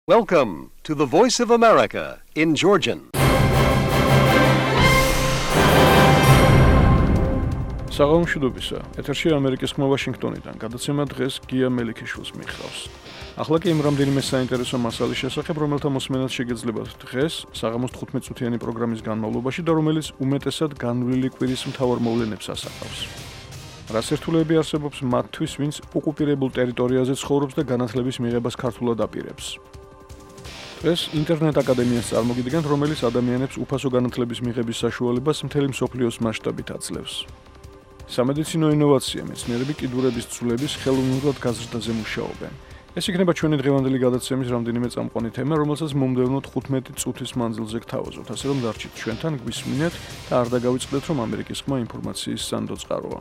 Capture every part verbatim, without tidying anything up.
Welcome to the Voice of America in Georgian. საღამოშიდობისა, ეთერში ამერიკის ხმა ვაშინგტონიდან, გადაცემა დღეს გია მელიქიშვილს მიჰყავს. ახლა კი იმ რამდენიმე საინტერესო მასალის შესახებ, რომელთა მოსმენაც შეგეძლებათ დღეს, საღამოს თხუთმეტ წუთიანი პროგრამის განმავლობაში და რომელიც უმეტესად განვლილი კვირის მთავარ მოვლენებს ასახავს. რა სირთულეები არსებობს მათთვის, ვინც ოკუპირებულ ტერიტორიაზე ცხოვრობს და განათლების მიღებას ქართულად აპირებს. დღეს ინტერნეტ აკადემიას წარმოგიდგენთ, რომელიც ადამიანებს უფასო განათლების მიღების საშუალებას მთელი მსოფლიოს მასშტაბით აძლევს. სამედიცინო ინოვაცია მეცნიერები კიდურების ცვლილების ხელოვნურად გაზრდაზე მუშაობენ. ეს იქნება ჩვენი დღევანდელი გადაცემის რამდენიმე წამყვანი თემა, რომელსაც მომდევნო თხუთმეტი წუთის მანძილზე გთავაზობთ, ასე რომ დარჩით ჩვენთან, გვისმინეთ და არ დაგავიწყდეთ, რომ ამერიკის ხმა ინფორმაციის სანდო წყაროა.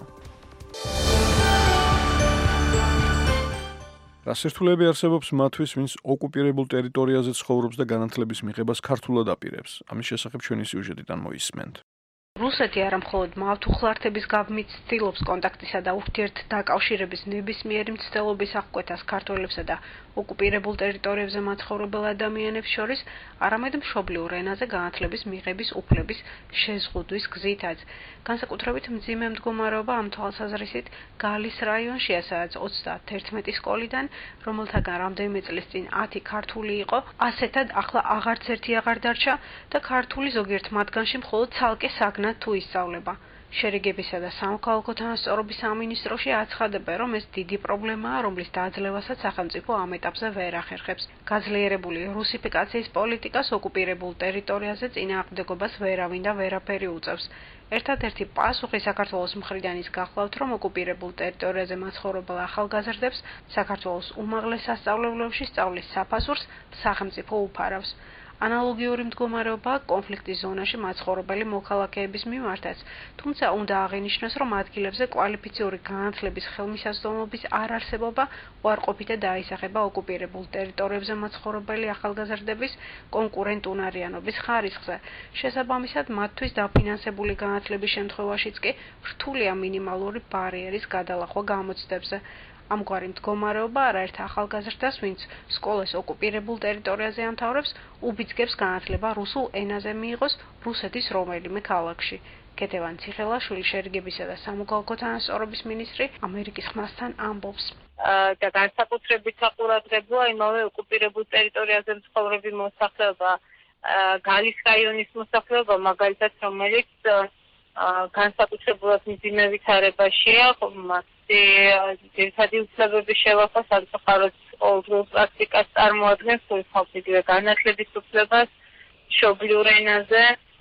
რა სირთულეები არსებობს მათთვის, ვინც ოკუპირებულ ტერიტორიაზე ცხოვრობს და განათლების მიღებას ქართულად აპირებს. ამის შესახებ ჩვენი სიუჟეტიდან მოისმენთ. რუსეთი არა მხოლოდ მავთუხლართების გაბმით ცდილობს კონტაქტისა და ურთიერთდაკავშირების ნებისმიერი მცდელობის აღკვეთას ქართველებსა და ოკუპირებულ ტერიტორიებზე მაცხოვრებელ ადამიანებს შორის, არამედ მშობლიურ ენაზე განათლების მიღების უფლების შეზღუდვის გზითაც. განსაკუთრებით მძიმე მდგომარეობა ამ თვალსაზრისით გალის რაიონშია, სადაც ოცდაათერთმეტი სკოლიდან, რომელთაგან რამდენიმე წლის წინ ათი ქართული იყო, ასეთად ახლა აღარც ერთი აღარ დარჩა და ქართული ზოგიერთ მათგანში მხოლოდ ცალკე საგნად თუ ისწავლება. შერიგებისა და სამოქალაქო თანასწორობის სამინისტროში აცხადებენ, რომ ეს დიდი პრობლემაა, რომლის დაძლევასაც სახელმწიფო ამ ეტაპზე ვერ ახერხებს. გაძლიერებული რუსიფიკაციის პოლიტიკას ოკუპირებულ ტერიტორიაზე წინააღმდეგობას ვერავინ და ვერაფერი უწევს. ერთადერთი პასუხი საქართველოს მხრიდან ის გახლავთ, რომ ოკუპირებულ ტერიტორიაზე მაცხოვრებელ ახალგაზრდებს საქართველოს უმაღლეს სასწავლებლებში სწავლის საფასურს სახელმწიფო უფარავს. ანალოგიური მდგომარეობა კონფლიქტის ზონაში მაცხოვრებელი მოქალაქეების მიმართაც, თუმცა უნდა აღინიშნოს, რომ ადგილებზე კვალიფიციური განათლების ხელმისაწვდომობის არარსებობა უარყოფითად დაისახება ოკუპირებულ ტერიტორიებზე მაცხოვრებელი ახალგაზრდების კონკურენტუნარიანობის ხარისხზე. შესაბამისად, მათთვის დაფინანსებული განათლების შემთხვევაშიც კი რთულია მინიმალური ბარიერის გადალახვა გამოცდებზე. ამგვარი მდგომარეობა არაერთ ახალგაზრდას, ვინც სკოლას ოკუპირებულ ტერიტორიაზე ამთავრებს, უბიძგებს განათლება რუსულ ენაზე მიიღოს რუსეთის რომელიმე ქალაქში. ქეთევან ციხელაშვილი, შერიგებისა და სამოქალაქო თანასწორობის მინისტრი, ამერიკის ხმასთან ამბობს. და განსაკუთრებით საყურადღებოა იმავე ოკუპირებულ ტერიტორიაზე მცხოვრები მოსახლეობა, გალის რაიონის მოსახლეობა, მაგალითად, რომელიც განსაკუთრებულად მძიმე ვითარებაშია, ძირითადი უფლებების შევახვა სამწუხაროდ ყოველდღიურ პრაქტიკას წარმოადგენს, თვითონ განათლების უფლებას მშობლიურ ენაზე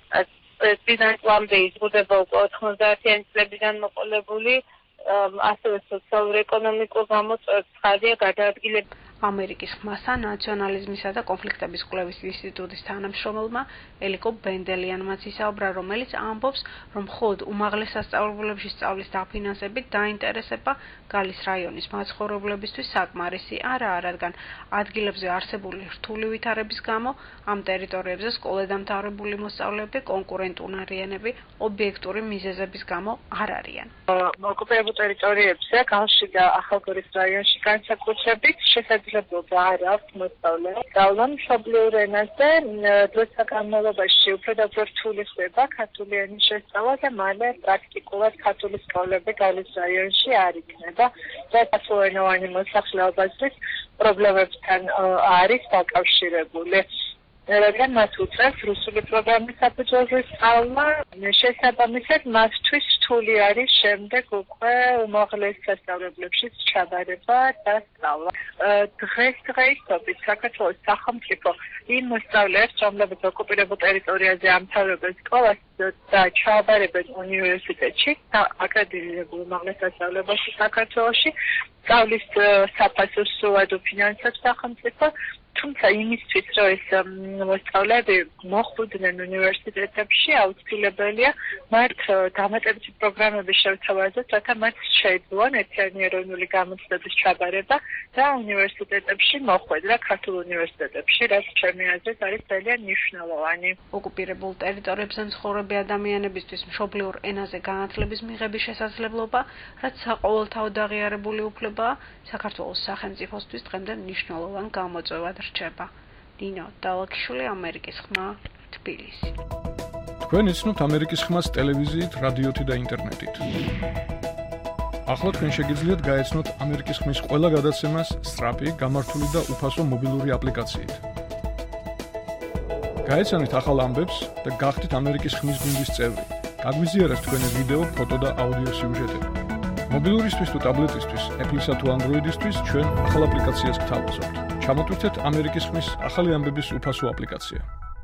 წლიდან წლამდე იზღუდება უკვე ოთხმოცდაათიანი წლებიდან მოყოლებული, ასევე სოციალურ-ეკონომიკურ გამოწვევებს ხარია გადაადგილება. ამერიკის ხმასთან ნაციონალიზმისა და კონფლიქტების კვლევის ინსტიტუტის თანამშრომელმა ელიკო ბენდელიანმაც ისაუბრა, რომელიც ამბობს, რომ მხოლოდ უმაღლეს სასწავლებლებში სწავლის დაფინანსებით დაინტერესება გალის რაიონის მაცხოვრებლებისთვის საკმარისი არაა, რადგან ადგილებზე არსებული რთული ვითარების გამო ამ ტერიტორიებზე სკოლადამთავრებული მოსწავლეები კონკურენტუნარიანები ობიექტური მიზეზების გამო არ არიან. ოკუპირებულ ტერიტორიებზე, galში და ახალგორის რაიონში განსაკუთრებით შესაძლებლობა არ აქვს მოსწავლეებს სწავლა მშობლიურ ენაზე. დროთა განმავლობაში უფრო და უფრო რთული ხდება ქართული ენის შესწავლა და მალე პრაქტიკულად ქართული სკოლები გალის რაიონში არ იქნება და სასულენოვანი მოსახლეობისთვის პრობლემებთან არის დაკავშირებული. რადგან მას უწევს რუსული პროგრამის საფუძველზე სწავლა, შესაბამისად მათთვის რთული არის შემდეგ უკვე უმაღლეს სასწავლებლებში ჩაბარება და სწავლა. დღესდღეობით საქართველოს სახელმწიფო იმ მოსწავლეებს, რომლებიც ოკუპირებულ ტერიტორიაზე ამთავრებენ სკოლას და ჩააბარებენ უნივერსიტეტში, აკრედიტებულ უმაღლეს სასწავლებელში საქართველოში, სწავლის საფასურს სრულად უფინანსებს სახელმწიფო. თუმცა იმისთვის, რომ ეს მოსწავლეები მოხვდნენ უნივერსიტეტებში, აუცილებელია მათ დამატებითი პროგრამების შევთავაზოთ, რათა მათ შეეძლოთ ერთიანი ეროვნული გამოცდების ჩაბარება და უნივერსიტეტებში მოხვედრა, ქართულ უნივერსიტეტებში, რაც ჩემი აზრით არის ძალიან მნიშვნელოვანი. ოკუპირებულ ტერიტორიებზე მცხოვრები ადამიანებისთვის მშობლიურ ენაზე განათლების მიღების შესაძლებლობა, რაც საყოველთაოდ აღიარებული უფლებაა, საქართველოს სახელმწიფოსთვის დღემდე მნიშვნელოვან გამოწვევად რჩება. ნინო დალაგიშვილი, ამერიკის ხმა, თბილისი. თქვენ იცნობთ ამერიკის ხმას ტელევიზიით, რადიოთი და ინტერნეტით. ახლა თქვენ შეგიძლიათ გაეცნოთ ამერიკის ხმის ყველა გადაცემას სწრაფი, გამართული და უფასო მობილური აპლიკაციით. გაეცანით ახალ ამბებს და გახდით ამერიკის ხმის გუნდის წევრი. გაგვიზიარეთ თქვენი ვიდეო, ფოტო და აუდიო სიუჟეტები. მობილურისთვის თუ ტაბლეტისთვის, Apple-ისა თუ Android-ისთვის ჩვენ ახალ აპლიკაციას გთავაზობთ. ჩამოტვირთეთ ამერიკის ხმის ახალი ამბების უფასო აპლიკაცია.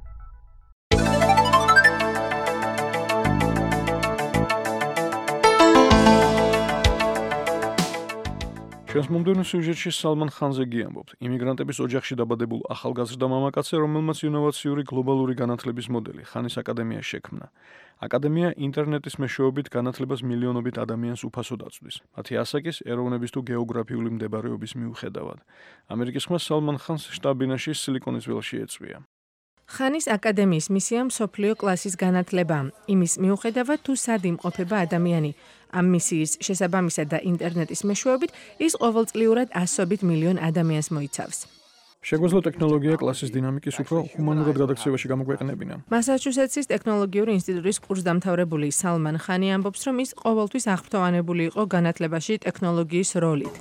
ჩვენს მომდევნო სიუჟეტში სალმან ხანზე გიამბობთ, იმიგრანტების ოჯახში დაბადებულ ახალგაზრდა მამაკაცზე, რომელმაც ინოვაციური გლობალური განათლების მოდელი ხანის აკადემია შექმნა. აკადემია ინტერნეტის მეშვეობით განათლებას მილიონობით ადამიანს უფასოდ აწვდის, მათი ასაკის, ეროვნების თუ გეოგრაფიული მდებარეობის მიუხედავად. ამერიკის ხმა სალმან ხანს შტაბ-ბინაში სილიკონის ველში ეწვია. ხანის აკადემიის მისია მსოფლიო კლასის განათლება, იმის მიუხედავად თუ სად იმყოფება ადამიანი. ამ მისიის შესაბამისად და ინტერნეტის მეშვეობით ის ყოველწლიურად ასობით მილიონ ადამიანს მოიცავს. შეგვეძლო ტექნოლოგია კლასის დინამიკის უფრო ჰუმანურად გადაქცევაში გამოგვეყნებინა. მასაჩუსეტსის ტექნოლოგიური ინსტიტუტის კურსდამთავრებული სალმან ხანი ამბობს, რომ ის ყოველთვის აღფრთოვანებული იყო განათლებაში ტექნოლოგიის როლით.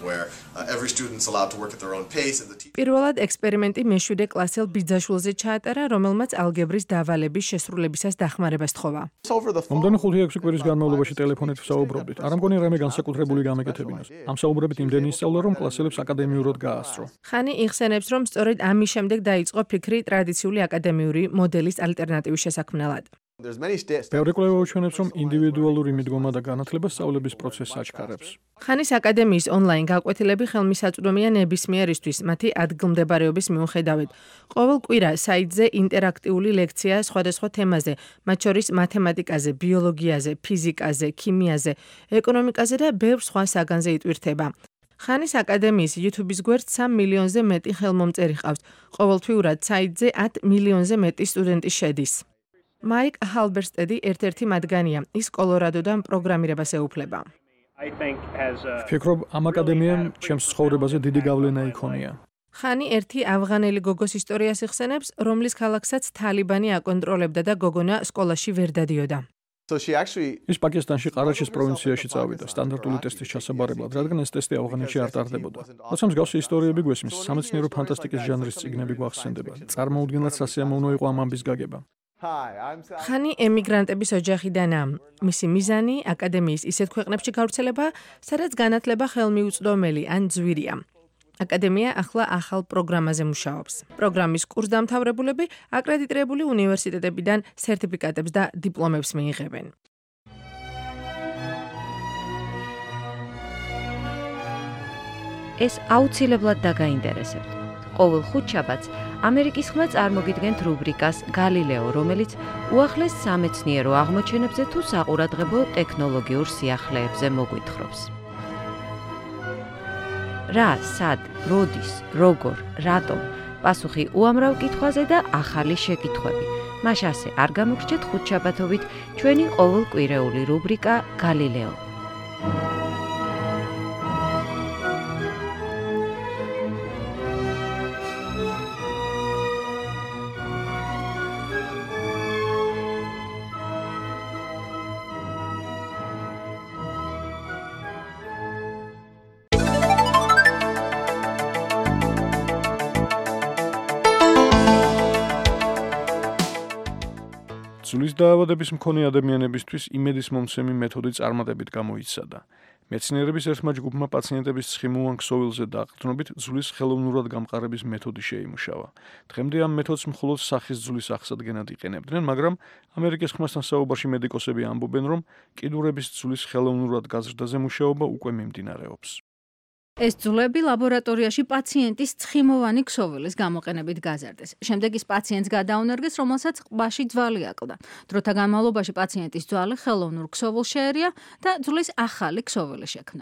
პირველად ექსპერიმენტი მეშვიდე კლასელ ბიძაშვილზე ჩაატარა, რომელმაც ალგებრის დავალების შესრულებისას დახმარება სთხოვა. მომდევნო ხუთი-ექვსი კვირის განმავლობაში ტელეფონით ვსაუბრობდით. არ მგონი რამე განსაკუთრებული გამეკეთებინოს. ამ საუბრებით იმდენი ისწავლა, რომ კლასელებს აკადემიურად გაასწრო. ხანი იხსენებს, რომ სწორედ ამის შემდეგ დაიწყო ფიქრი ტრადიციული აკადემიური მოდელის ალტერნატივის შესაქმნელად. ბევრი კვლევა უჩვენებს, რომ ინდივიდუალური მიდგომა და განათლება სწავლების პროცესს აჩქარებს. ხანის აკადემიის ონლაინ გაკვეთილები ხელმისაწვდომია ნებისმიერისთვის მათი ადგილმდებარეობის მიუხედავად. ყოველ კვირა საიტზე ინტერაქტიული ლექცია სხვადასხვა თემაზე, მათ შორის მათემატიკაზე, ბიოლოგიაზე, ფიზიკაზე, ქიმიაზე, ეკონომიკაზე და ბევრ სხვა საგანზე იტვირთება. ხანის აკადემიის YouTube-ის გვერდს სამ მილიონზე მეტი ხელმომწერი ჰყავს. ყოველთვიურად საიტზე ათ მილიონზე მეტი სტუდენტი შედის. მაიკ ჰალბერსტედი ერთ-ერთი მათგანია. ის კოლორადოდან პროგრამირებას ეუფლება. ვფიქრობ, ამ აკადემიამ ჩემს ცხოვრებაზე დიდი გავლენა იქონია. ხანი ერთი ავღანელი გოგოს ისტორიას იხსენებს, რომლის ქალაქსაც თალიბანი აკონტროლებდა და გოგონა სკოლაში ვერ დადიოდა. ის პაკისტანში ყარაჩის პროვინციაში წავიდა სტანდარტული ტესტის ჩასაბარებლად, რადგან ეს ტესტი ავღანეთში არ ტარდებოდა. როცა მსგავსი ისტორიები გვესმის, სამეცნიერო ფანტასტიკის ჟანრის წიგნები გვახსენდება. წარმოუდგენლად სასიამოვნო იყო ამ ამბის გაგება. ხანი ემიგრანტების ოჯახიდანაა. მისი მიზანი აკადემიის ისეთ ქვეყნებში გავრცელება, სადაც განათლება ხელმიუწვდომელი ან ძვირია. აკადემია ახლა ახალ პროგრამაზე მუშაობს. პროგრამის კურსდამთავრებულები აკრედიტირებული უნივერსიტეტებიდან სერტიფიკატებს და დიპლომებს მიიღებენ. ეს აუცილებლად დაგაინტერესებთ. ყოველ ხუთშაბათს ამერიკის ხმა წარმოგიდგენთ რუბრიკას გალილეო, რომელიც უახლეს სამეცნიერო აღმოჩენებზე თუ საყურადღებო ტექნოლოგიურ სიახლეებზე მოგვითხრობს. რა, სად, როდის, როგორ, რატომ, პასუხი უამრავ კითხვაზე და ახალი შეკითხვები. მას ასე არ გამოგრჩეთ ხუთშაბათობით ჩვენი ყოველკვირეული რუბრიკა გალილეო. ძვლის დაავადების მქონე ადამიანებისთვის იმედის მომცემი მეთოდი წარმატებით გამოიცადა. მეცნიერების ერთმა ჯგუფმა პაციენტების ცხიმოვან ქსოვილზე დაყრდნობით ძვლის ხელოვნურად გამყარების მეთოდი შეიმუშავა. დღემდე ამ მეთოდს მხოლოდ სახის ძვლის აღსადგენად იყენებდნენ, მაგრამ ამერიკის ხმასთან საუბარში მედიკოსები ამბობენ, რომ კიდურების ძვლის ხელოვნურად გაზრდაზე მუშაობა უკვე მიმდინარეობს. ეს ძვლები ლაბორატორიაში პაციენტის ცხიმოვანი ქსოვილის გამოყენებით გაზარდეს. შემდეგ ის პაციენტს გადაუნერგეს, რომელსაც ყბაში ძვალი აკლდა. დროთა განმავლობაში პაციენტის ძვალი ხელოვნურ ქსოვილს შეერია და ძვლის ახალი ქსოვილი შექმნა.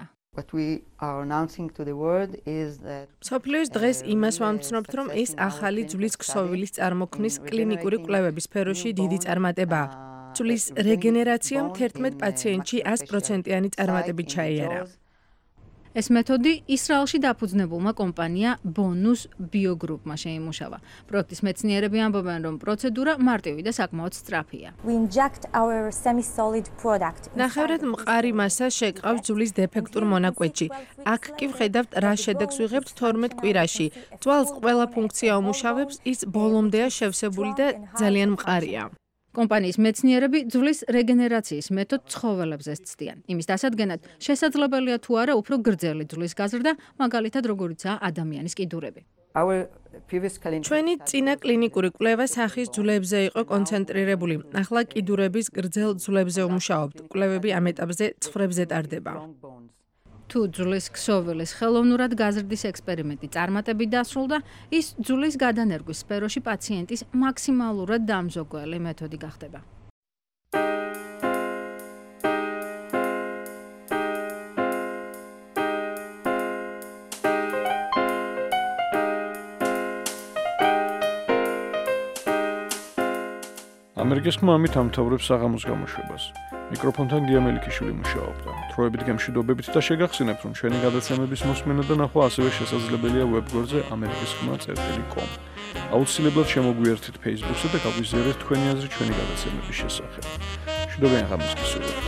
მსოფლიოს დღეს იმას ვამცნობთ, რომ ეს ახალი ძვლის ქსოვილის წარმოქმნის კლინიკური კვლევების სფეროში დიდი წარმატებაა. ძვლის რეგენერაციამ თერთმეტ პაციენტში ას პროცენტიანი წარმატებით ჩაიარა. ეს მეთოდი ისრაელში დაფუძნებულმა კომპანია Bonus Biogroup-მა შეიმუშავა. პროექტის მეცნიერები ამბობენ, რომ პროცედურა მარტივი და საკმაოდ სწრაფია. ნახევრად მყარი მასა შეკავთ ძვლის დეფექტურ მონაკვეთში. აქ კი ვხედავთ, რა შედეგს ვიღებთ თორმეტ კვირაში. ძვალს ყველა ფუნქცია უმუშავებს, ის ბოლომდეა შევსებული და ძალიან მყარია. კომპანიის მეცნიერები ძვლის რეგენერაციის მეთოდ ცხოველებზე ცდიან. იმის დასადგენად შესაძლებელია თუ არა უფრო გრძელი ძვლის გაზრდა, მაგალითად როგორიცაა ადამიანის კიდურები. ჩვენი წინა კლინიკური კვლევა სახის ძვლებზე იყო კონცენტრირებული. ახლა კიდურების გრძელ ძვლებზე ვმუშაობთ. კვლევები ამ ეტაპზე ცხრებზე ტარდება. თუ ძვლის ქსოვილის ხელოვნურად გაზრდის ექსპერიმენტი წარმატებით დასრულდა, ის ძვლის გადანერგვის სფეროში პაციენტის მაქსიმალურად დამზოგველი მეთოდი გახდება. ამერიკის ხმა ამით ამთავრებს საღამოს გამოშვებას. მიკროფონთან გია მელიქიშვილი მუშაობდა. თროებით გემშვიდობებით და შეგახსენებთ, რომ ჩვენი გადაცემების მოსმენა და ნახვა ასევე შესაძლებელია ვებგვერდზე ამერიკის ხმა წერტილი კომ. აუცილებლად შემოგვიერთეთ Facebook-ზე და გაგვიზიარეთ თქვენი აზრი ჩვენი გადაცემების შესახებ. მშვიდობიან ღამეს გისურვებთ.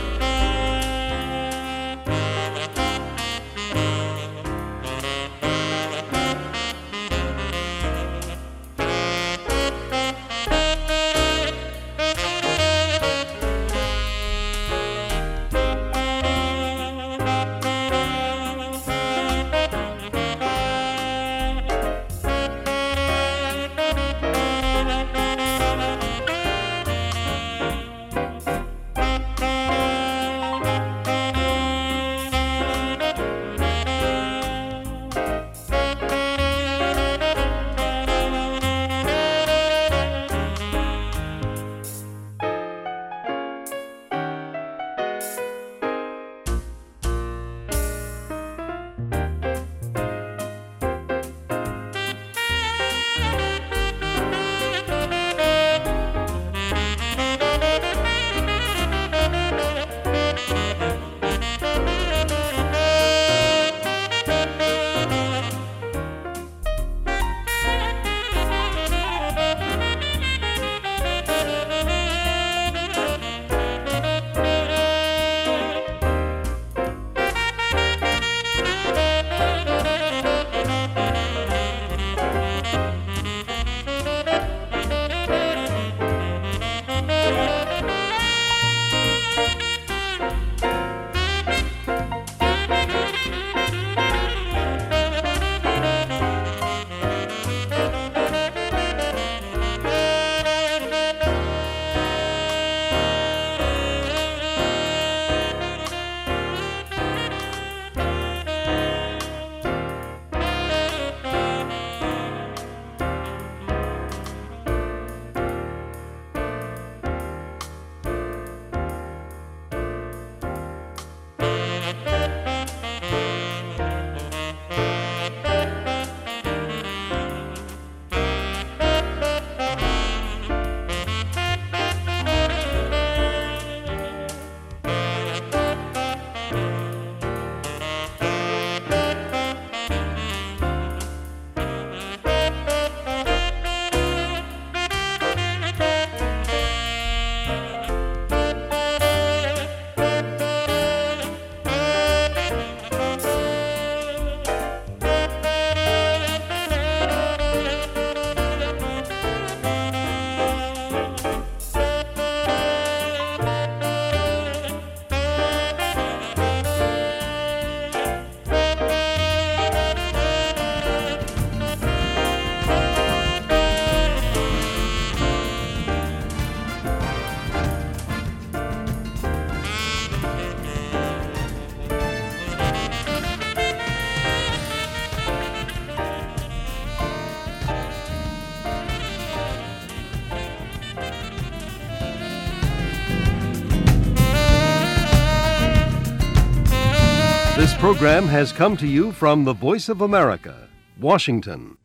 This program has come to you from the Voice of America, Washington.